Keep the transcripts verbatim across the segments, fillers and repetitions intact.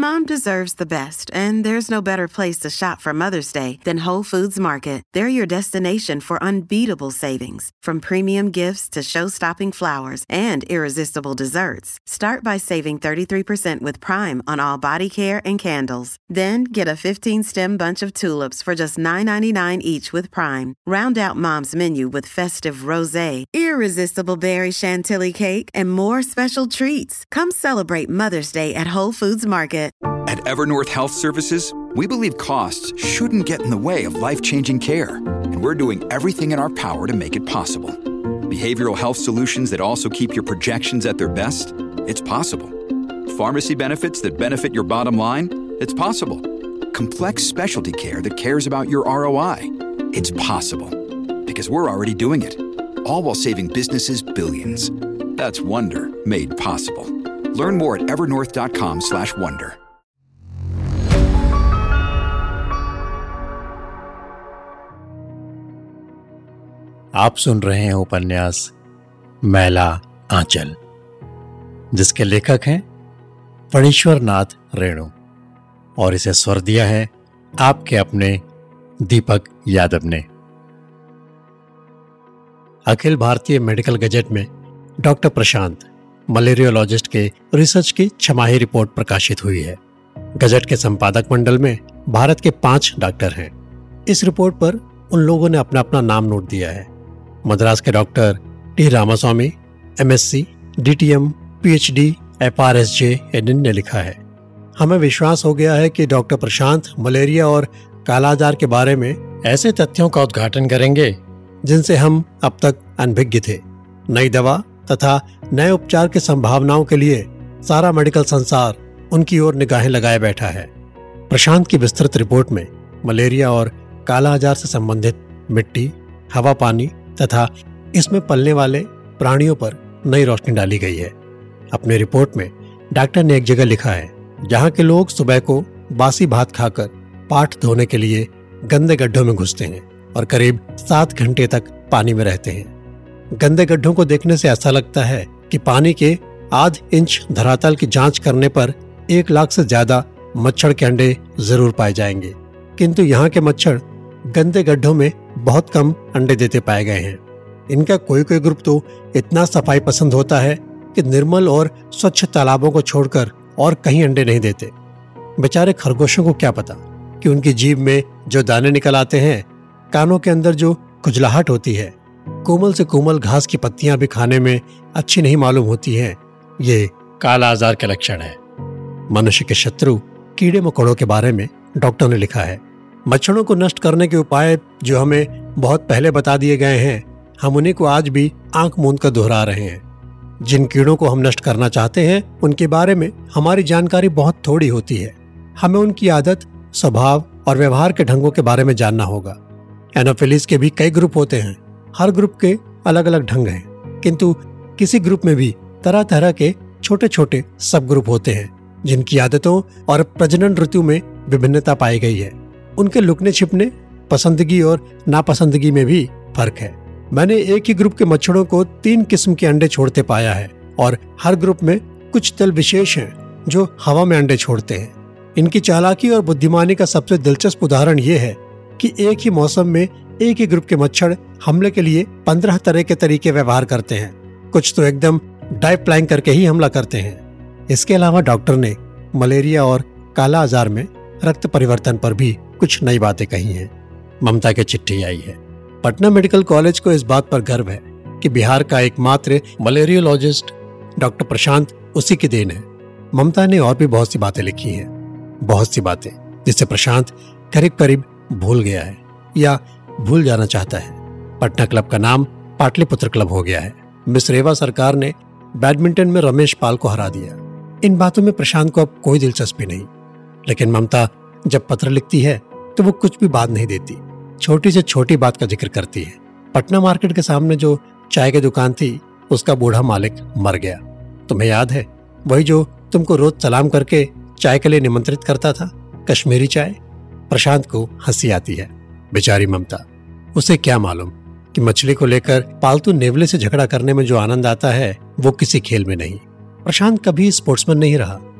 Mom deserves the best, and there's no better place to shop for Mother's Day than Whole Foods Market. They're your destination for unbeatable savings, from premium gifts to show-stopping flowers and irresistible desserts. Start by saving thirty-three percent with Prime on all body care and candles. Then get a fifteen-stem bunch of tulips for just nine ninety-nine each with Prime. Round out Mom's menu with festive rosé, irresistible berry chantilly cake, and more special treats. Come celebrate Mother's Day at Whole Foods Market. At Evernorth Health Services, we believe costs shouldn't get in the way of life-changing care, and we're doing everything in our power to make it possible. Behavioral health solutions that also keep your projections at their best? It's possible. Pharmacy benefits that benefit your bottom line? It's possible. Complex specialty care that cares about your R O I? It's possible. Because we're already doing it. All while saving businesses billions. That's Wonder made possible. Learn more at evernorth.com slash wonder. आप सुन रहे हैं उपन्यास मैला आंचल, जिसके लेखक हैं फणीश्वर नाथ रेणु, और इसे स्वर दिया है आपके अपने दीपक यादव ने। अखिल भारतीय मेडिकल गजेट में डॉक्टर प्रशांत मलेरियोलॉजिस्ट के रिसर्च की छमाही रिपोर्ट प्रकाशित हुई है। गजेट के संपादक मंडल में भारत के पांच डॉक्टर हैं। इस रिपोर्ट पर उन लोगों ने अपना अपना नाम नोट दिया है। मद्रास के doctor T Ramaswami, MSc, DTM, PhD, FRSJ Aden ने लिखा है, हमें विश्वास हो गया है कि डॉक्टर प्रशांत मलेरिया और कालाजार के बारे में ऐसे तथ्यों का उद्घाटन करेंगे जिनसे हम अब तक अनभिज्ञ थे। नई दवा तथा नए उपचार की संभावनाओं के लिए सारा मेडिकल संसार उनकी ओर निगाहें लगाए बैठा है। प्रशांत की विस्तृत रिपोर्ट में मलेरिया और कालाजार से संबंधित मिट्टी, हवा, पानी तथा इसमें पलने वाले प्राणियों पर नई रोशनी डाली गई है। अपनी रिपोर्ट में डॉक्टर ने एक जगह लिखा है, जहां के लोग सुबह को बासी भात खाकर पाठ धोने के लिए गंदे गड्ढों में घुसते हैं और करीब सात घंटे तक पानी में रहते हैं। गंदे गड्ढों को देखने से ऐसा लगता है कि पानी के आध इंच धरातल की जांच करने पर एक लाख से ज्यादा मच्छर के अंडे जरूर पाए जाएंगे, किंतु यहाँ के मच्छर गंदे गड्ढों में बहुत कम अंडे देते पाए गए हैं। इनका कोई कोई ग्रुप तो इतना सफाई पसंद होता है कि निर्मल और स्वच्छ तालाबों को छोड़कर और कहीं अंडे नहीं देते। बेचारे खरगोशों को क्या पता कि उनकी जीभ में जो दाने निकल आते हैं, कानों के अंदर जो खुजलाहट होती है, कोमल से कोमल घास की पत्तियां भी खाने में अच्छी नहीं मालूम होती हैं, ये कालाजार के लक्षण है। मनुष्य के शत्रु कीड़े मकोड़ों के बारे में डॉक्टर ने लिखा है, मच्छरों को नष्ट करने के उपाय जो हमें बहुत पहले बता दिए गए हैं, हम उन्हीं को आज भी आंख मूंद कर दोहरा रहे हैं। जिन कीड़ों को हम नष्ट करना चाहते हैं उनके बारे में हमारी जानकारी बहुत थोड़ी होती है। हमें उनकी आदत, स्वभाव और व्यवहार के ढंगों के बारे में जानना होगा। एनोफिलीज के भी कई ग्रुप होते हैं। हर ग्रुप के अलग अलग ढंग हैं, किंतु किसी ग्रुप में भी तरह तरह के छोटे छोटे सब ग्रुप होते हैं जिनकी आदतों और प्रजनन ऋतु में विभिन्नता पाई गई है। उनके लुकने छिपने, पसंदगी और नापसंदगी में भी फर्क है। मैंने एक ही ग्रुप के मच्छरों को तीन किस्म के अंडे छोड़ते पाया है और हर ग्रुप में कुछ दल विशेष हैं जो हवा में अंडे छोड़ते हैं। इनकी चालाकी और बुद्धिमानी का सबसे दिलचस्प उदाहरण ये है कि एक ही मौसम में एक ही ग्रुप के मच्छर हमले के लिए पंद्रह तरह के तरीके व्यवहार करते हैं। कुछ तो एकदम डाइव फ्लाइंग करके ही हमला करते हैं। इसके अलावा डॉक्टर ने मलेरिया और कालाजार में रक्त परिवर्तन पर भी कुछ नई बातें कही हैं। ममता की चिट्ठी आई है। पटना मेडिकल कॉलेज को इस बात पर गर्व है कि बिहार का एकमात्र मलेरियोलॉजिस्ट डॉक्टर प्रशांत उसी की देन है। ममता ने और भी बहुत सी बातें लिखी हैं, बहुत सी बातें जिसे प्रशांत करीब करीब भूल गया है या भूल जाना चाहता है। पटना क्लब का नाम पाटलिपुत्र क्लब हो गया है। मिस रेवा सरकार ने बैडमिंटन में रमेश पाल को हरा दिया। इन बातों में प्रशांत को अब कोई दिलचस्पी नहीं, लेकिन ममता जब पत्र लिखती है तो वो कुछ भी बात नहीं देती, छोटी से छोटी बात का जिक्र करती है। पटना मार्केट के सामने जो चाय की दुकान थी, उसका बूढ़ा मालिक मर गया। तुम्हें याद है, वही जो तुमको रोज सलाम करके चाय के लिए निमंत्रित करता था, कश्मीरी चाय। प्रशांत को हंसी आती है। बेचारी ममता, उसे क्या मालूम कि मछली को लेकर पालतू नेवले से झगड़ा करने में जो आनंद आता है वो किसी खेल में नहीं। प्रशांत कभी स्पोर्ट्समैन नहीं रहा,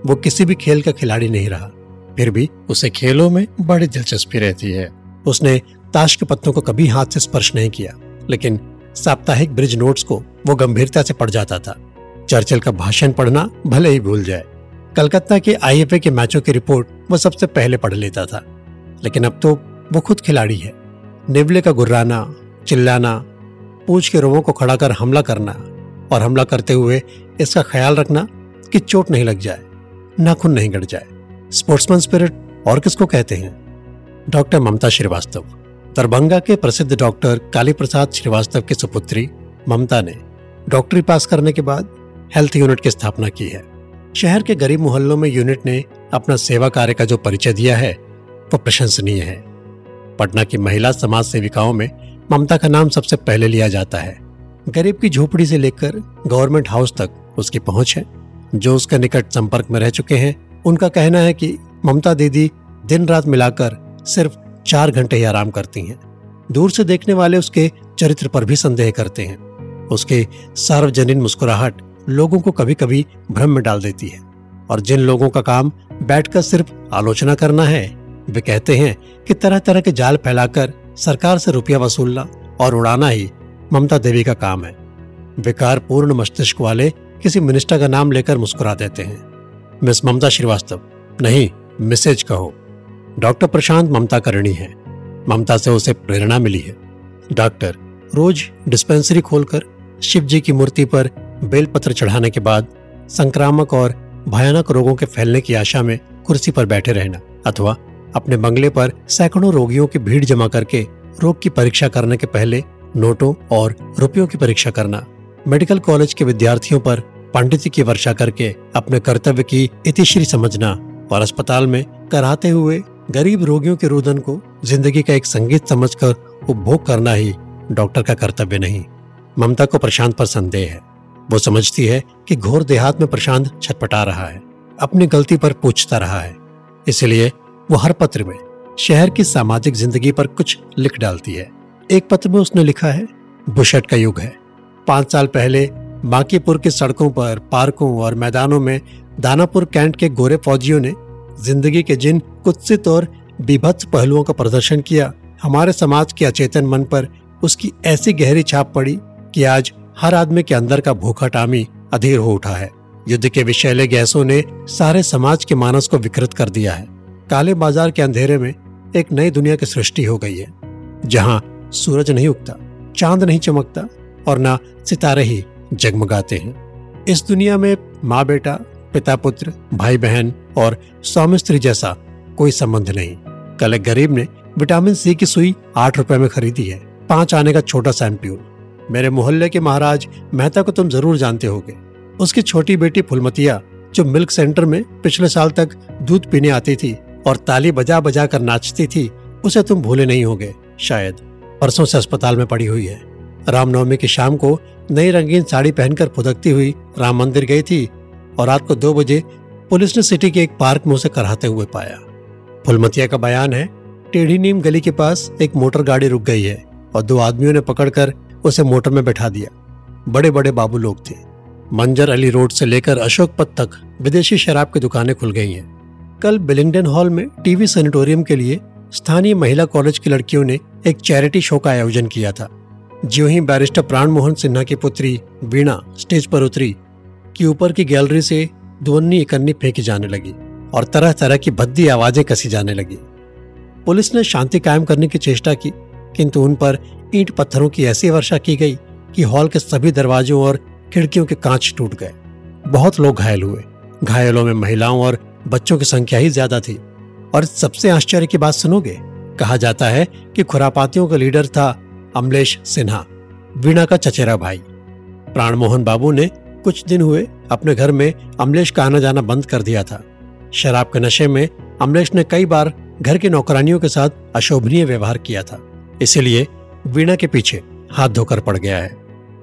वो किसी भी खेल का खिलाड़ी नहीं रहा, फिर भी उसे खेलों में बड़ी दिलचस्पी रहती है। उसने ताश के पत्तों को कभी हाथ से स्पर्श नहीं किया, लेकिन साप्ताहिक ब्रिज नोट्स को वो गंभीरता से पढ़ जाता था। चर्चिल का भाषण पढ़ना भले ही भूल जाए, कलकत्ता के आई एफ ए के मैचों की रिपोर्ट वो सबसे पहले पढ़ लेता था। लेकिन अब तो वो खुद खिलाड़ी है। निवले का गुर्राना, चिल्लाना, पूंछ के रोमों को खड़ा कर हमला करना और हमला करते हुए इसका ख्याल रखना कि चोट नहीं लग जाए, नाखून नहीं गड़ जाए। स्पोर्ट्समैन स्पिरिट और किसको कहते हैं? डॉक्टर ममता श्रीवास्तव, दरभंगा के प्रसिद्ध डॉक्टर काली प्रसाद श्रीवास्तव की सुपुत्री ममता ने डॉक्टरी पास करने के बाद हेल्थ यूनिट की स्थापना की है। शहर के गरीब मोहल्लों में यूनिट ने अपना सेवा कार्य का जो परिचय दिया है वो प्रशंसनीय है। पटना की महिला समाज सेविकाओं में ममता का नाम सबसे पहले लिया जाता है। गरीब की झोपड़ी से लेकर गवर्नमेंट हाउस तक उसकी पहुंच है। जो उसके निकट संपर्क में रह चुके हैं उनका कहना है कि ममता दीदी दिन रात मिलाकर सिर्फ चार घंटे ही आराम करती हैं। दूर से देखने वाले उसके चरित्र पर भी संदेह करते हैं। उसकी सार्वजनिक मुस्कुराहट लोगों को कभी कभी भ्रम में डाल देती है, और जिन लोगों का काम बैठकर सिर्फ आलोचना करना है वे कहते हैं कि तरह तरह के जाल फैलाकर सरकार से रुपया वसूलना और उड़ाना ही ममता देवी का काम है। विकार पूर्ण मस्तिष्क वाले किसी मिनिस्टर का नाम लेकर मुस्कुरा देते हैं। मिस ममता श्रीवास्तव नहीं, मिसेज कहो। डॉक्टर प्रशांत ममता का ऋणी है। ममता से उसे प्रेरणा मिली है। डॉक्टर रोज डिस्पेंसरी खोलकर शिव जी की मूर्ति पर बेलपत्र चढ़ाने के बाद संक्रामक और भयानक रोगों के फैलने की आशा में कुर्सी पर बैठे रहना, अथवा अपने बंगले पर सैकड़ों रोगियों की भीड़ जमा करके रोग की परीक्षा करने के पहले नोटों और रुपयों की परीक्षा करना, मेडिकल कॉलेज के विद्यार्थियों पर पांडित्य की वर्षा करके अपने कर्तव्य की इतिश्री समझना और अस्पताल में कराते हुए गरीब रोगियों के रुदन को जिंदगी का एक संगीत समझकर उपभोग करना ही डॉक्टर का कर्तव्य नहीं। ममता को प्रशांत पर संदेह है। वो समझती है कि घोर देहात में प्रशांत छटपटा रहा है, अपनी गलती पर पूछता रहा है। इसलिए वो हर पत्र में शहर की सामाजिक जिंदगी पर कुछ लिख डालती है। एक पत्र में उसने लिखा है, बुशर्ट का युग है। पांच साल पहले बांकीपुर की सड़कों पर, पार्कों और मैदानों में दानापुर कैंट के गोरे फौजियों ने जिंदगी के जिन कुत्सित और बीभत्स पहलुओं का प्रदर्शन किया, हमारे समाज के अचेतन मन पर उसकी ऐसी गहरी छाप पड़ी कि आज हर आदमी के अंदर का भूखा टामी अधीर हो उठा है। युद्ध के विषैले गैसों ने सारे समाज के मानस को विकृत कर दिया है। काले बाजार के अंधेरे में एक नई दुनिया की सृष्टि हो गई है, जहां सूरज नहीं उगता, चांद नहीं चमकता और ना सितारे ही जगमगाते हैं। इस दुनिया में माँ बेटा, पिता पुत्र, भाई बहन और स्वामी स्त्री जैसा कोई संबंध नहीं। कल एक गरीब ने विटामिन सी की सुई आठ रुपए में खरीदी है, पांच आने का छोटा सा एम्प्यूल। मेरे मोहल्ले के महाराज मेहता को तुम जरूर जानते होगे। उसकी छोटी बेटी फुलमतिया, जो मिल्क सेंटर में पिछले साल तक दूध पीने आती थी और ताली बजा बजा कर नाचती थी, उसे तुम भूले नहीं होगे शायद। परसों से अस्पताल में पड़ी हुई है। रामनवमी की शाम को नई रंगीन साड़ी पहनकर फुदकती हुई राम मंदिर गई थी और रात को दो बजे पुलिस ने सिटी के एक पार्क में उसे कराते हुए पाया। फुलमतिया का बयान है, टेढ़ी नीम गली के पास एक मोटर गाड़ी रुक गई है और दो आदमियों ने पकड़कर उसे मोटर में बैठा दिया। बड़े बड़े बाबू लोग थे। मंजर अली रोड से लेकर अशोक पथ तक विदेशी शराब की दुकानें खुल गई हैं। कल बिलिंगडन हॉल में टीवी सैनिटोरियम के लिए स्थानीय महिला कॉलेज की लड़कियों ने एक चैरिटी शो का आयोजन किया था। ज्यों ही बैरिस्टर प्राण मोहन सिन्हा की पुत्री वीणा स्टेज पर उतरी कि ऊपर की गैलरी से दोन्नी इकन्नी फेंकी जाने लगी और तरह तरह की भद्दी आवाजें कसी जाने लगी। पुलिस ने शांति कायम करने की चेष्टा की, किंतु उन पर ईंट पत्थरों की ऐसी वर्षा की गई कि हॉल के सभी दरवाजों और खिड़कियों के कांच टूट गए। बहुत लोग घायल हुए। घायलों में महिलाओं और बच्चों की संख्या ही ज्यादा थी। और सबसे आश्चर्य की बात सुनोगे, कहा जाता है कि खुरापातियों का लीडर था अमलेश सिन्हा, वीणा का चचेरा भाई। प्राण मोहन बाबू ने कुछ दिन हुए अपने घर में अमलेश का आना जाना बंद कर दिया था। शराब के नशे में अमलेश ने कई बार घर की नौकरानियों के साथ अशोभनीय व्यवहार किया था, इसीलिए वीणा के पीछे हाथ धोकर पड़ गया है।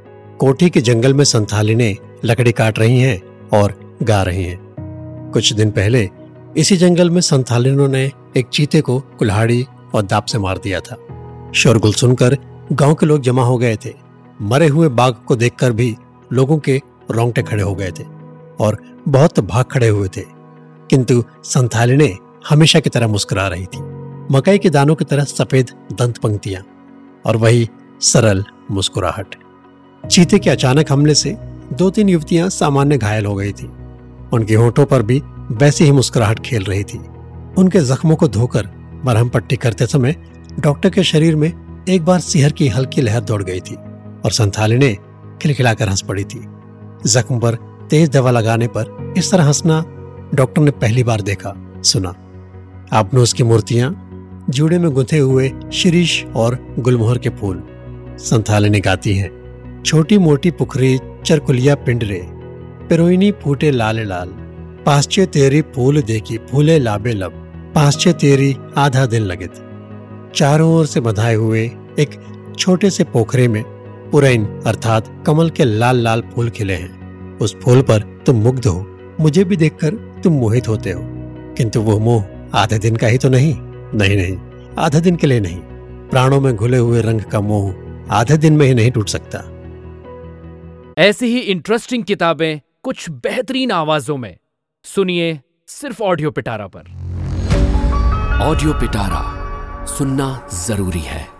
कोठी के जंगल में संथालिनें लकड़ी काट रही हैं और गा रही हैं। कुछ दिन पहले इसी जंगल में संथालिनों ने एक चीते को कुल्हाड़ी और दाप से मार दिया था। शोरगुल सुनकर गांव के लोग जमा हो गए थे। मरे हुए बाघ को देखकर भी लोगों के रोंगटे खड़े हो गए थे और बहुत भाग खड़े हुए थे। किंतु संथालिनी हमेशा की तरह मुस्कुरा रही थी। मकई के दानों की तरह सफेद दंत पंक्तियां और वही सरल मुस्कुराहट। चीते के अचानक हमले से दो तीन युवतियां सामान्य घायल हो गई थी। उनके होठों पर भी वैसी ही मुस्कुराहट खेल रही थी। उनके जख्मों को धोकर मरहम पट्टी करते समय डॉक्टर के शरीर में एक बार सिहर की हल्की लहर दौड़ गई थी और संथालिनी खिलखिलाकर हंस पड़ी थी। जख्म पर तेज दवा लगाने पर इस तरह हंसना डॉक्टर ने पहली बार देखा सुना। आपनूस की मूर्तियां, जूड़े में गुंथे हुए शिरीष और गुलमोहर के फूल। संथालिनी गाती हैं, छोटी मोटी पुखरी चरकुलिया पिंडरे, पेरोइनी फूटे लाल लाल, पाश्चे तेरी फूल देखी फूले लाबे लब, पाश्चे तेरी आधा दिन लगित। चारों ओर से बंधाए हुए एक छोटे से पोखरे में पुरैन अर्थात कमल के लाल लाल फूल खिले हैं। उस फूल पर तुम मुग्ध हो, मुझे भी देखकर तुम मोहित होते हो, किंतु वो मोह आधे दिन का ही तो नहीं। नहीं नहीं, आधे दिन के लिए नहीं। प्राणों में घुले हुए रंग का मोह आधे दिन में ही नहीं टूट सकता। ऐसी ही इंटरेस्टिंग किताबें कुछ बेहतरीन आवाजों में सुनिए सिर्फ ऑडियो पिटारा पर। ऑडियो पिटारा सुनना जरूरी है।